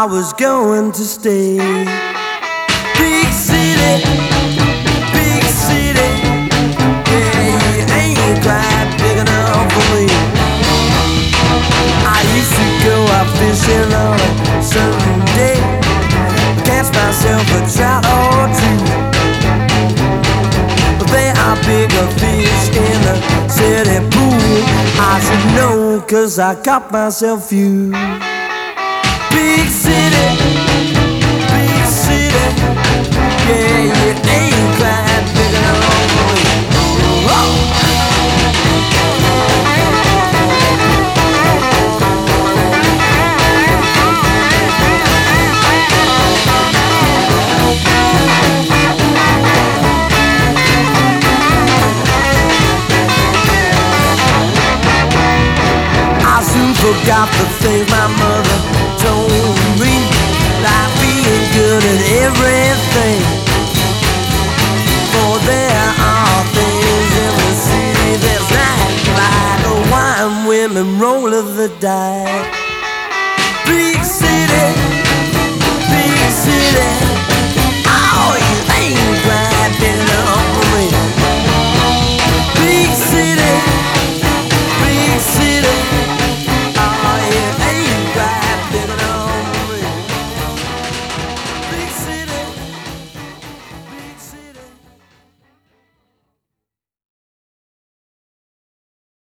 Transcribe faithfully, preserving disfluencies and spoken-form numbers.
was going to stay. Big city, big city, yeah, you ain't quite big enough for me. I used to go out fishing on a certain day, catch myself a trout or two. But there are bigger fish in the city pool. I should know, cause I caught myself few. Big city, big city, yeah, you ain't quite big enough for me. Whoa. Forgot the things my mother told me, like being good at everything. For there are things in the city that's not like a wine, women, roll of the dice. Big city, big city.